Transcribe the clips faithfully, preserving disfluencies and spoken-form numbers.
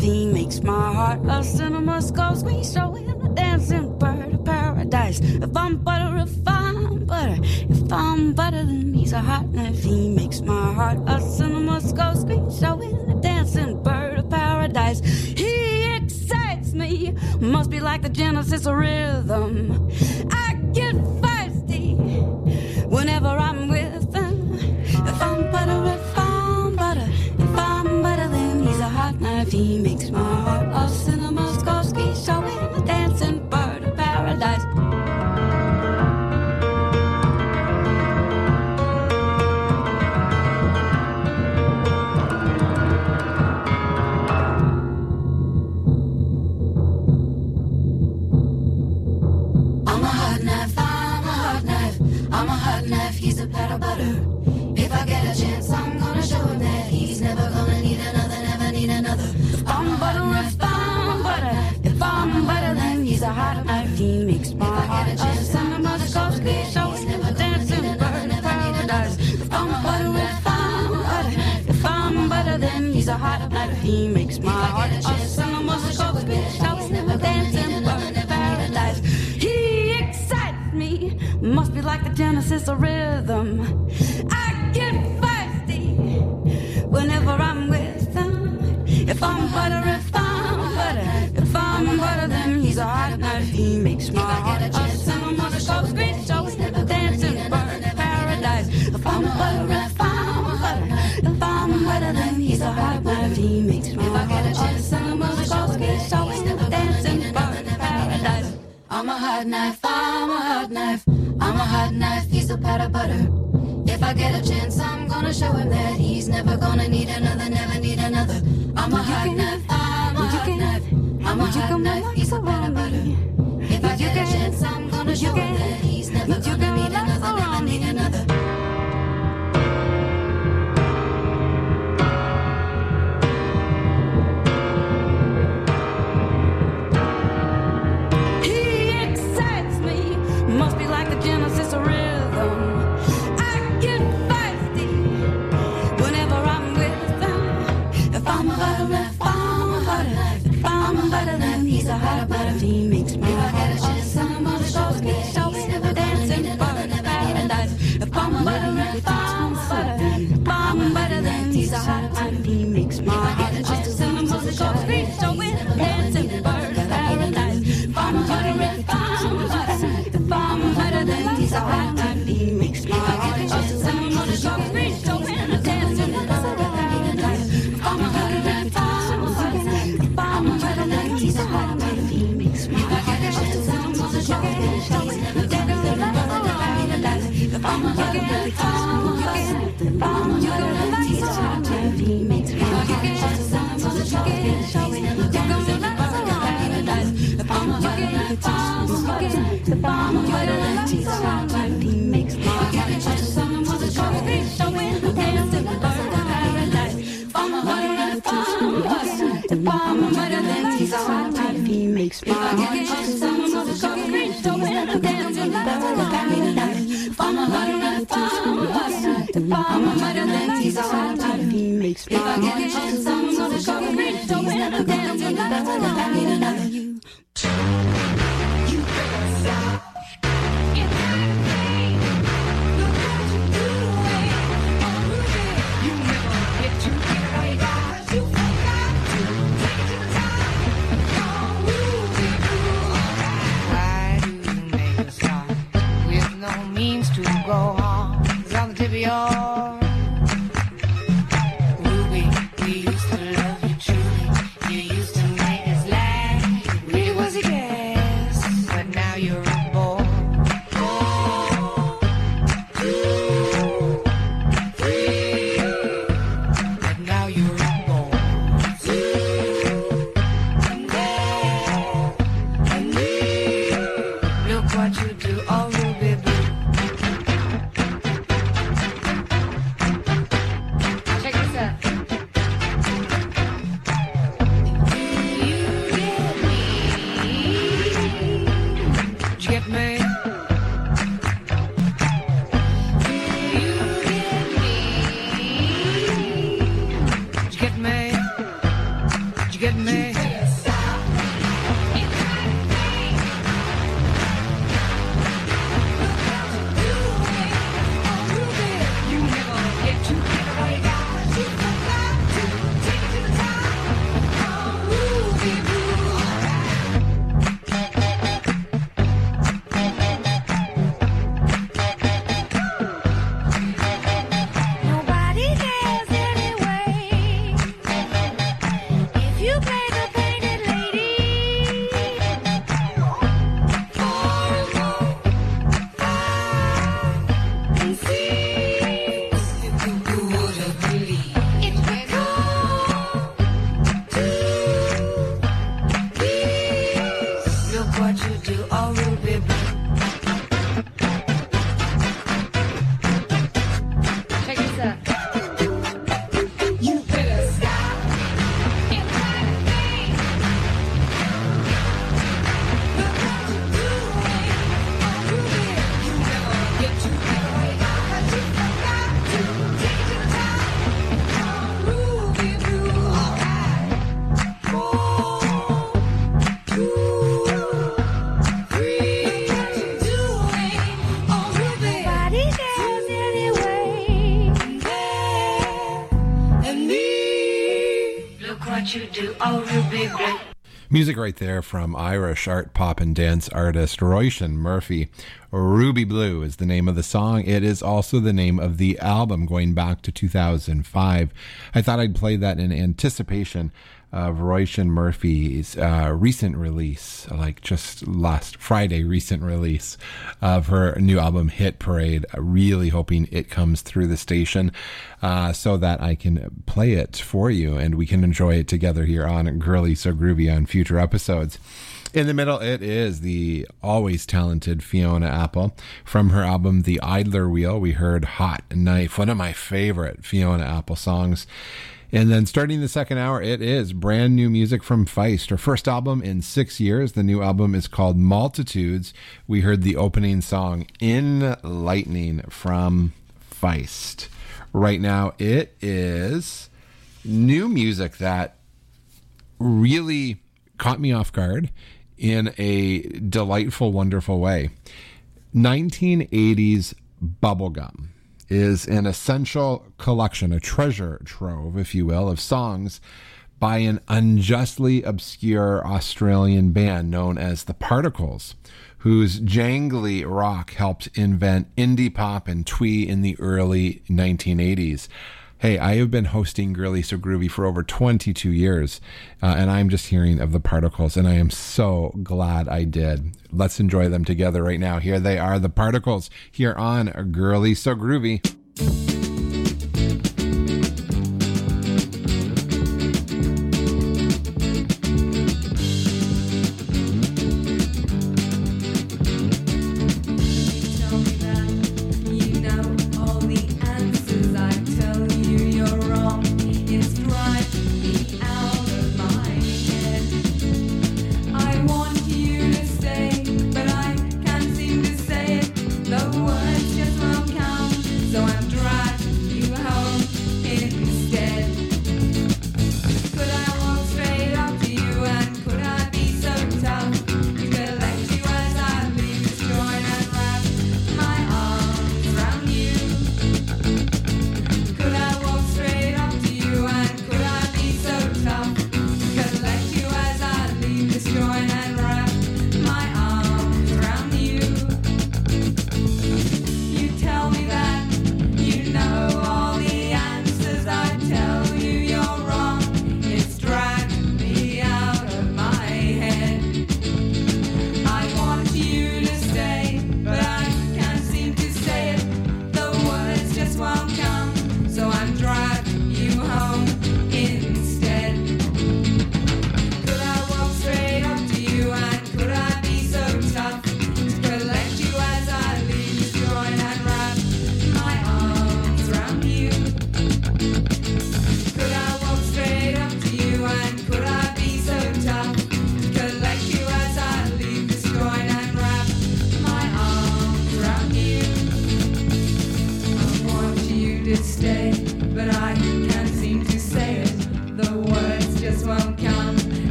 he makes my heart a cinemascope screen showing a dancing bird of paradise. If I'm butter, if I'm butter, if I'm butter, then he's a hot knife. He makes my heart a cinemascope screen showing a dancing bird of paradise. He excites me, must be like the genesis of rhythm. I get feisty whenever I'm with him. If I'm butter, if I'm butter, if I'm butter, then he's a hot knife. He makes my heart a cinemascope screen showing a dancing bird of paradise. I'm a hot knife, I'm a hot knife, I'm a hot knife, he's a pat of butter. If I get a chance, I'm gonna show him that he's never gonna need another, never need another. If I'm butter, if I'm butter, if I'm butter, then he's a hot knife. He makes my heart a cinemascope screen showing a dancing bird of paradise. If I'm butter, if I'm butter, if I'm butter, then he's a hot knife. He makes my heart a cinemascope screen showing a dancing bird of paradise. He excites me, must be like the genesis of rhythm. I get feisty whenever I'm with him. If I'm butter, if I'm butter, if I'm butter, then he's a hot knife. He makes my heart a cinemascope screen showing a dancing bird of paradise. If I'm butter, if I'm butter, if I'm butter, then he's a hot knife. He makes my heart a cinemascope screen showing a dancing bird of paradise. I'm a hot knife, I'm a hot knife, I'm a hot knife, he's a pat of butter. If I get a chance, I'm gonna show him that he's never gonna need another, never need another. I'm a hot knife, I'm a hot knife, I'm a hot knife, he's a pat of butter. If I get a chance, I'm gonna show him that he's never gonna need another, never need another. Must be like the genesis of rhythm. I get feisty whenever I'm with him. If I'm a butter, if I'm a butter, if I'm a butter, then he's a hot butter. He makes me heart a cinemascope screen showing a dancing bird of paradise. If I'm a butter, if I'm a butter, if I'm a butter, then he's a hot butter. He makes my heart a cinemascope screen showing a dancing bird of paradise. If I'm a butter, if I'm a butter, if I'm better than he's a hot knife. He makes my heart a cinemascope screen showing a dancing bird of paradise. If I'm better than if I'm better, if I'm better than he's a hot knife. He makes my heart a cinemascope screen showing a dancing bird of paradise. If I'm better than if I'm better, if I'm better than he's a hot knife. He makes my heart a cinemascope screen showing a dancing bird of paradise. If I'm better than if I'm better, if I'm better than he's a hot knife. He makes my heart a cinemascope screen showing a dancing bird of paradise. If I'm better than if I'm better, if I'm better than he's a hot knife. He makes my heart a cinemascope screen showing a dancing bird of paradise. If I'm better than if I'm better, if I'm better than he's a hot knife. He makes my heart a cinemascope screen showing a dancing bird of paradise. You better stop. To go on, it's on the tip of your Ruby, we used to love you truly. You used to make us laugh. get me? Music right there from Irish art, pop, and dance artist Roisin Murphy. Ruby Blue is the name of the song. It is also the name of the album going back to two thousand five. I thought I'd play that in anticipation of Roisin Murphy's uh, recent release, like just last Friday, recent release of her new album, Hit Parade. Really hoping it comes through the station uh, so that I can play it for you and we can enjoy it together here on Girly So Groovy on future episodes. In the middle, it is the always talented Fiona Apple. From her album, The Idler Wheel, we heard Hot Knife, one of my favorite Fiona Apple songs. And then starting the second hour, it is brand new music from Feist. Her first album in six years. The new album is called Multitudes. We heard the opening song, In Lightning, from Feist. Right now, it is new music that really caught me off guard in a delightful, wonderful way. nineteen eighties bubblegum is an essential collection, a treasure trove, if you will, of songs by an unjustly obscure Australian band known as The Particles, whose jangly rock helped invent indie pop and twee in the early nineteen eighties. Hey, I have been hosting Girly So Groovy for over twenty-two years, uh, and I'm just hearing of The Particles, and I am so glad I did. Let's enjoy them together right now. Here they are, The Particles, here on Girly So Groovy. So I'm driving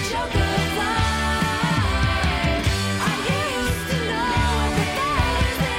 joke of life. I used to know it, but that was the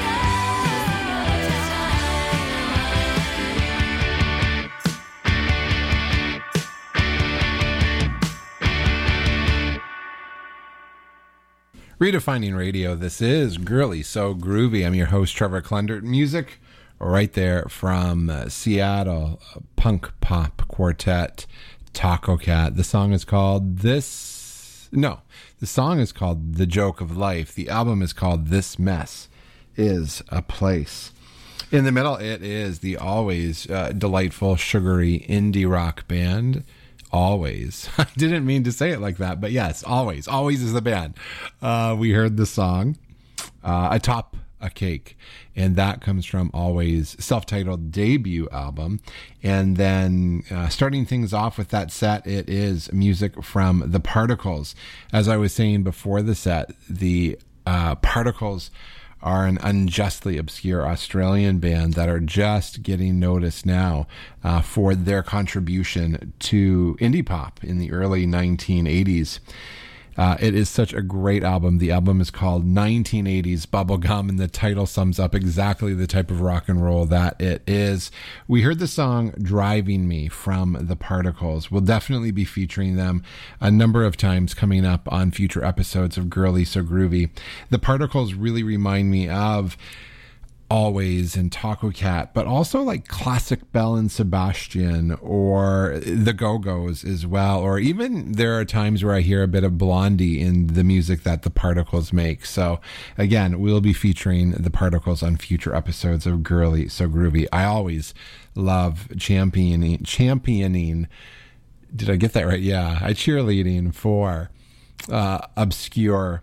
Redefining Radio. This is Girly So Groovy. I'm your host, Trevor Klundert. Music right there from uh, Seattle, uh, punk pop quartet Taco Cat. The song is called This... No, the song is called The Joke of Life. The album is called This Mess Is a Place. In the middle, it is the always uh, delightful, sugary indie rock band Always. I didn't mean to say it like that, but yes, Always. Always is the band. Uh, we heard the song, uh, Atop a Cake, and that comes from Always' self-titled debut album. And then uh, starting things off with that set, it is music from The Particles. As I was saying before the set, the uh, Particles are an unjustly obscure Australian band that are just getting noticed now uh, for their contribution to indie pop in the early nineteen eighties. Uh, it is such a great album. The album is called nineteen eighties Bubblegum, and the title sums up exactly the type of rock and roll that it is. We heard the song Driving Me from The Particles. We'll definitely be featuring them a number of times coming up on future episodes of Girly So Groovy. The Particles really remind me of Always and Taco Cat, but also like classic Belle and Sebastian or the Go-Go's as well. Or even there are times where I hear a bit of Blondie in the music that the Particles make. So again, we'll be featuring the Particles on future episodes of Girly So Groovy. I always love championing, championing. Did I get that right? Yeah. I cheerleading for uh, obscure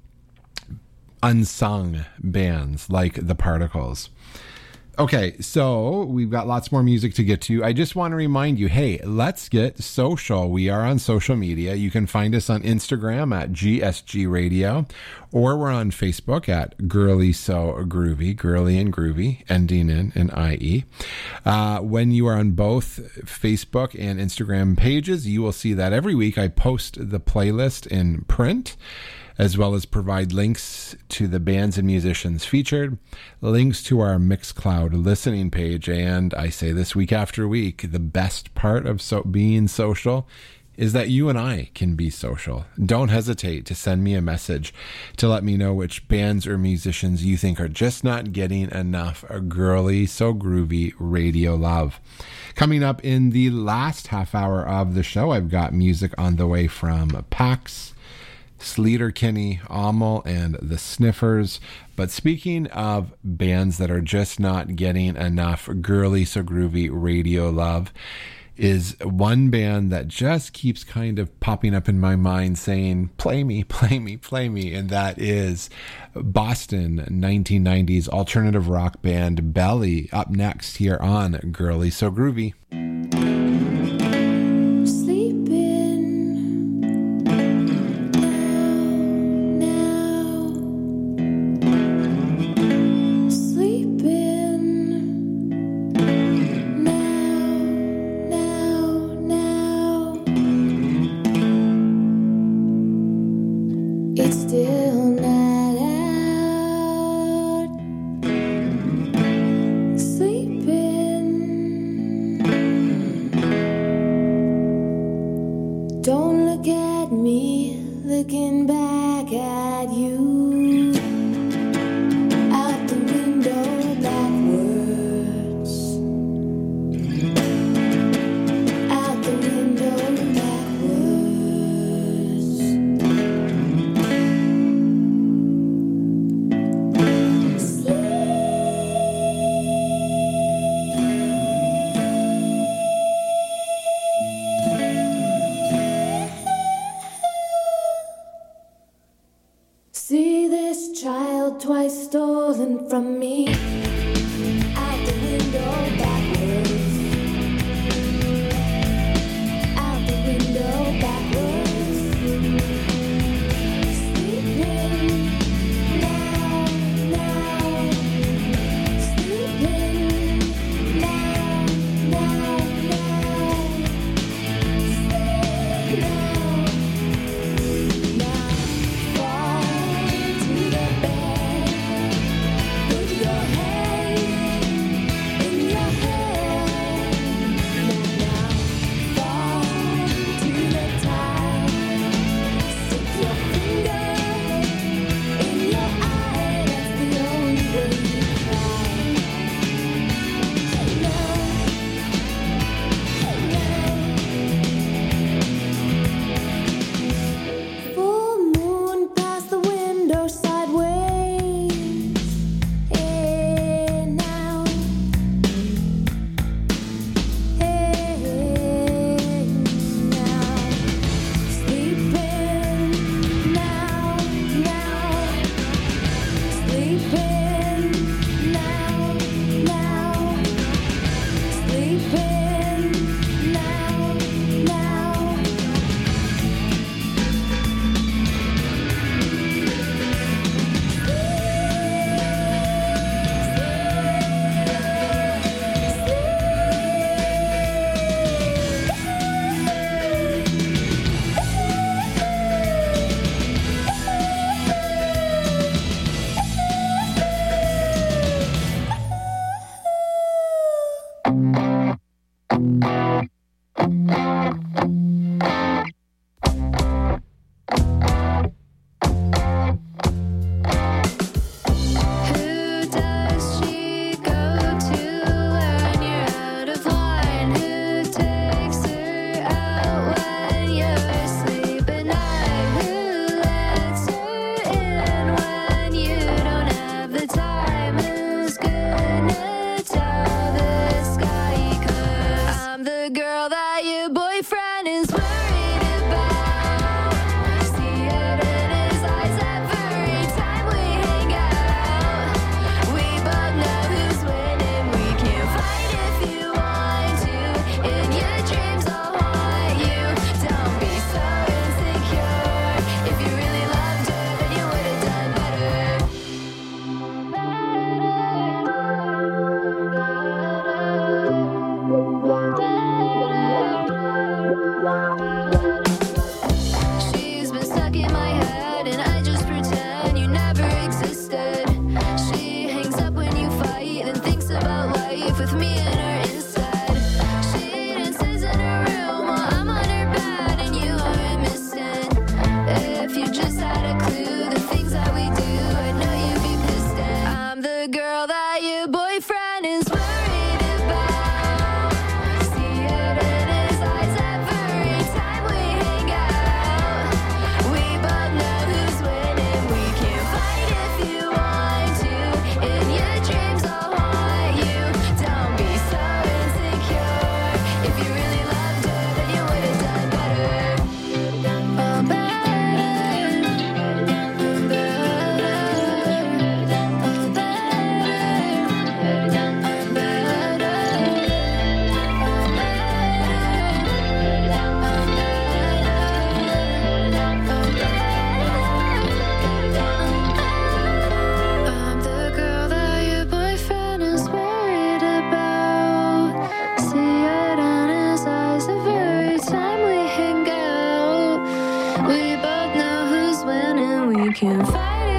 unsung bands like the Particles. Okay, so we've got lots more music to get to. I just want to remind you, hey, let's get social. We are on social media. You can find us on Instagram at G S G Radio, or we're on Facebook at Girly So Groovy, Girly and Groovy, ending in an I E. Uh, when you are on both Facebook and Instagram pages, you will see that every week I post the playlist in print, as well as provide links to the bands and musicians featured, links to our Mixcloud listening page, and I say this week after week, the best part of so being social is that you and I can be social. Don't hesitate to send me a message to let me know which bands or musicians you think are just not getting enough Girly So Groovy radio love. Coming up in the last half hour of the show, I've got music on the way from Pax, Sleater-Kinney, Amel, and the Sniffers. But speaking of bands that are just not getting enough Girly So Groovy radio love, is one band that just keeps kind of popping up in my mind saying, play me, play me, play me. And that is Boston nineteen nineties alternative rock band Belly, up next here on Girly So Groovy. We both know who's winning. We can fight